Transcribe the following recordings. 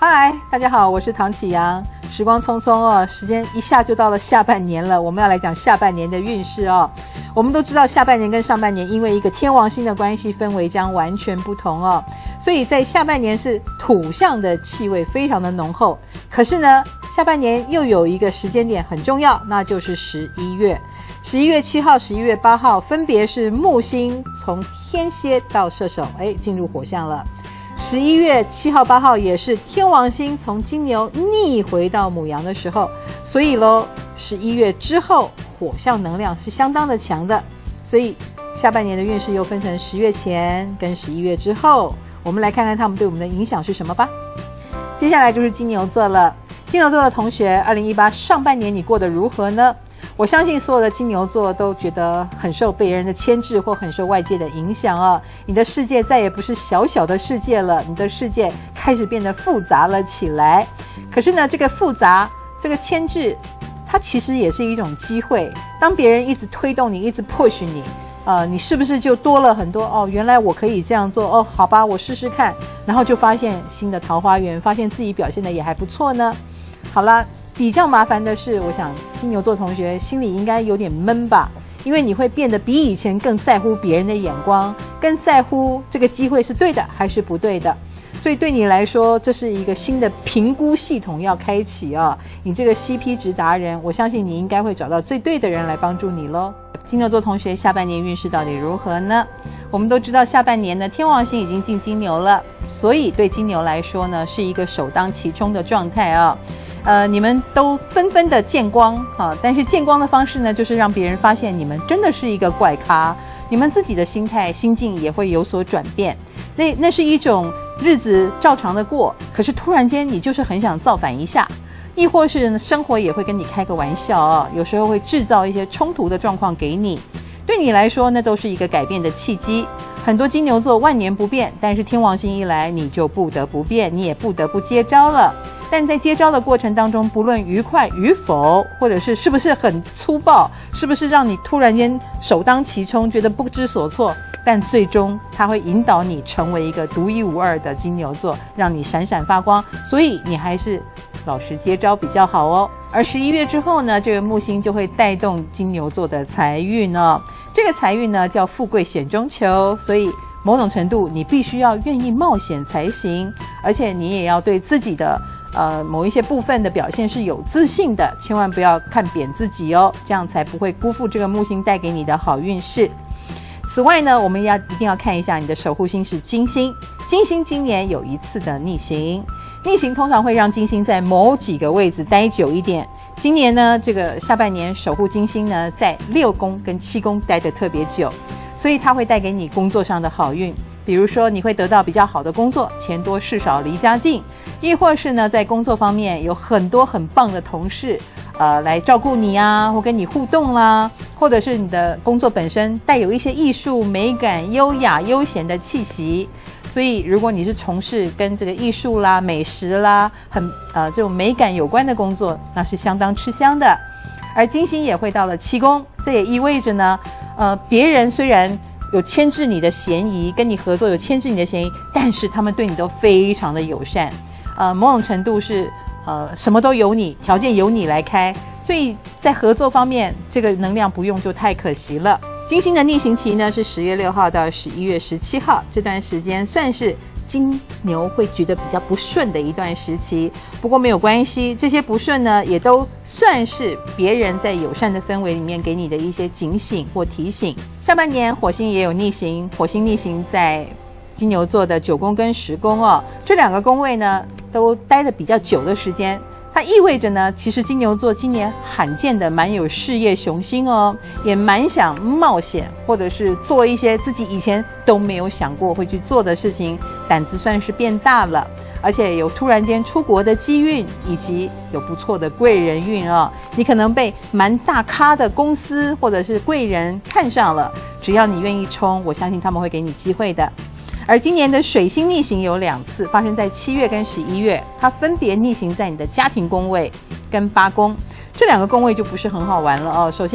嗨，大家好，我是唐启阳。时光匆匆哦，时间一下就到了下半年了。我们要来讲下半年的运势哦。我们都知道下半年跟上半年因为一个天王星的关系，氛围将完全不同哦。所以在下半年是土象的气味非常的浓厚。可是呢，下半年又有一个时间点很重要，那就是11月。11月7号、11月8号分别是木星从天蝎到射手，进入火象了。11月7号、8号也是天王星从金牛逆回到牡羊的时候，所以咯11月之后火象能量是相当的强的，所以下半年的运势又分成10月前跟11月之后，我们来看看他们对我们的影响是什么吧。接下来就是金牛座了。金牛座的同学，2018上半年你过得如何呢？我相信所有的金牛座都觉得很受别人的牵制或很受外界的影响啊。你的世界再也不是小小的世界了，你的世界开始变得复杂了起来。可是呢，这个复杂，这个牵制，它其实也是一种机会。当别人一直推动你，一直 push 你，你是不是就多了很多原来我可以这样做好吧，我试试看，然后就发现新的桃花源，发现自己表现的也还不错呢。好了。比较麻烦的是，我想金牛座同学心里应该有点闷吧，因为你会变得比以前更在乎别人的眼光，更在乎这个机会是对的还是不对的。所以对你来说，这是一个新的评估系统要开启啊！你这个 CP 值达人，我相信你应该会找到最对的人来帮助你咯。金牛座同学下半年运势到底如何呢？我们都知道下半年呢，天王星已经进金牛了，所以对金牛来说呢，是一个首当其冲的状态啊。你们都纷纷的见光但是见光的方式呢，就是让别人发现你们真的是一个怪咖，你们自己的心态心境也会有所转变。那是一种日子照常的过，可是突然间你就是很想造反一下，亦或是生活也会跟你开个玩笑有时候会制造一些冲突的状况给你。对你来说，那都是一个改变的契机。很多金牛座万年不变，但是天王星一来，你就不得不变，你也不得不接招了。但在接招的过程当中，不论愉快与否，或者是不是很粗暴，是不是让你突然间首当其冲，觉得不知所措，但最终它会引导你成为一个独一无二的金牛座，让你闪闪发光。所以你还是老实接招比较好哦。而11月之后呢，这个木星就会带动金牛座的财运哦。这个财运呢叫富贵险中求，所以某种程度你必须要愿意冒险才行，而且你也要对自己的某一些部分的表现是有自信的，千万不要看扁自己哦，这样才不会辜负这个木星带给你的好运势。此外呢，我们一定要看一下你的守护星是金星。金星今年有一次的逆行，逆行通常会让金星在某几个位置待久一点。今年呢，这个下半年守护金星呢，在6宫跟7宫待得特别久，所以它会带给你工作上的好运。比如说你会得到比较好的工作，钱多事少离家近，亦或是呢，在工作方面有很多很棒的同事来照顾你啊，或跟你互动啦，或者是你的工作本身带有一些艺术美感、优雅悠闲的气息。所以如果你是从事跟这个艺术啦、美食啦这种美感有关的工作，那是相当吃香的。而金星也会到了7宫，这也意味着呢别人虽然有牵制你的嫌疑，跟你合作有牵制你的嫌疑，但是他们对你都非常的友善，某种程度是什么都由你，条件由你来开，所以在合作方面这个能量不用就太可惜了。金星的逆行期呢是10月6号到11月17号，这段时间算是金牛会觉得比较不顺的一段时期，不过没有关系，这些不顺呢也都算是别人在友善的氛围里面给你的一些警醒或提醒。下半年火星也有逆行，火星逆行在金牛座的9宫跟10宫这2个宫位呢都待得比较久的时间，它意味着呢，其实金牛座今年罕见的蛮有事业雄心也蛮想冒险，或者是做一些自己以前都没有想过会去做的事情，胆子算是变大了，而且有突然间出国的机运，以及有不错的贵人运你可能被蛮大咖的公司或者是贵人看上了，只要你愿意冲，我相信他们会给你机会的。而今年的水星逆行有2次，发生在7月跟11月，它分别逆行在你的家庭宫位跟8宫，这2个宫位就不是很好玩了首先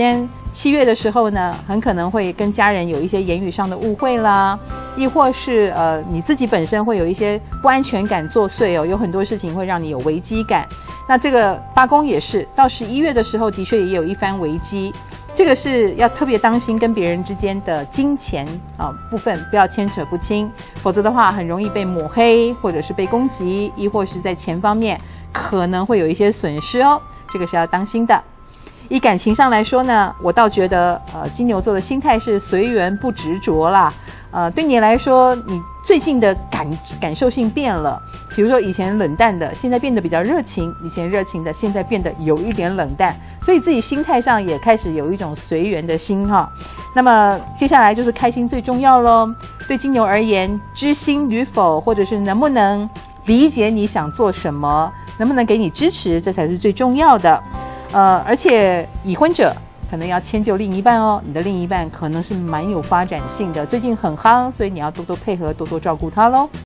7月的时候呢，很可能会跟家人有一些言语上的误会啦，亦或是你自己本身会有一些不安全感作祟哦，有很多事情会让你有危机感。那这个8宫也是到11月的时候，的确也有一番危机。这个是要特别当心跟别人之间的金钱部分不要牵扯不清，否则的话很容易被抹黑，或者是被攻击，亦或是在钱方面可能会有一些损失哦，这个是要当心的。以感情上来说呢，我倒觉得金牛座的心态是随缘不执着啦。对你来说，你最近的感受性变了，比如说以前冷淡的，现在变得比较热情；以前热情的，现在变得有一点冷淡，所以自己心态上也开始有一种随缘的心哈。那么接下来就是开心最重要咯。对金牛而言，知心与否，或者是能不能理解你想做什么，能不能给你支持，这才是最重要的。而且已婚者可能要迁就另一半哦，你的另一半可能是蛮有发展性的，最近很夯，所以你要多多配合，多多照顾他咯。